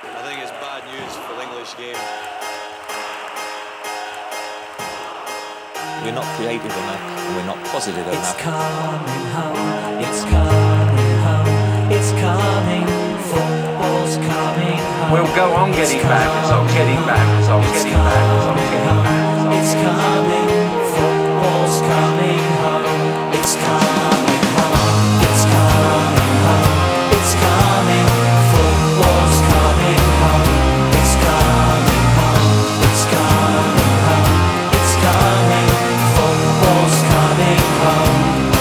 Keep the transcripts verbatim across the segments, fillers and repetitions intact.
I think it's bad news for the English game. We're not creative enough, and we're not positive It's enough. coming home, it's coming home, it's coming, football's coming home. We'll go on getting back, it's on getting back, it's on getting back, it's on getting back. It's coming, football's coming home, it's coming home, it's coming home, it's coming, football's coming home, it's coming home, it's coming home, it's coming, football's coming home.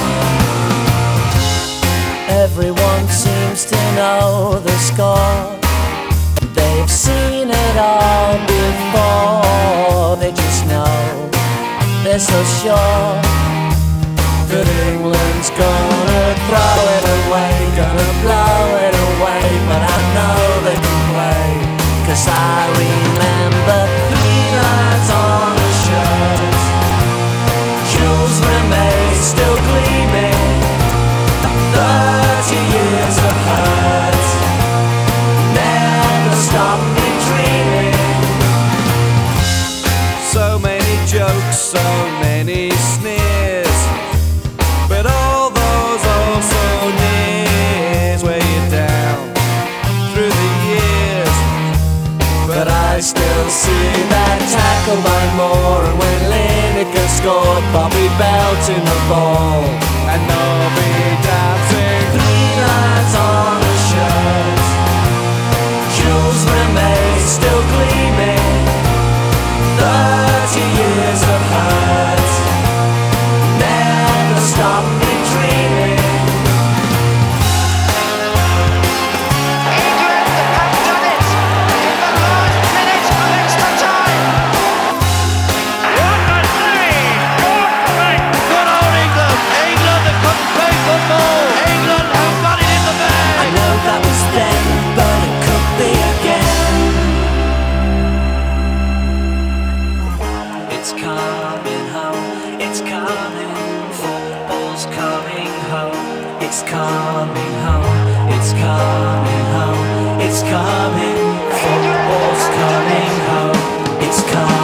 Everyone seems to know the score. They've seen it all before. They just know, they're so sure that England's gonna throw it away, gonna blow it away. But I know they can play, 'cause I remember three lines on a shirt, Jules Rimet still gleaming, thirty years of hurt never stop me dreaming. So many jokes, so many sneers, but all those also nears weigh you down through the years. But I still see that tackle by Moore, and when Lineker scored, Bobby belting the ball, And they'll be dancing. three lines on a shirt, Jules Rimet still gleaming, thirty years of hurt never stop me dreaming. England have done it in the last minute of extra time. What a save! Good old England! England that couldn't play football! England have got it in the bag! I know that was then, but it could be again. It's coming home, it's coming, football's coming home. It's coming home, it's coming home, it's coming, football's coming home. It's coming.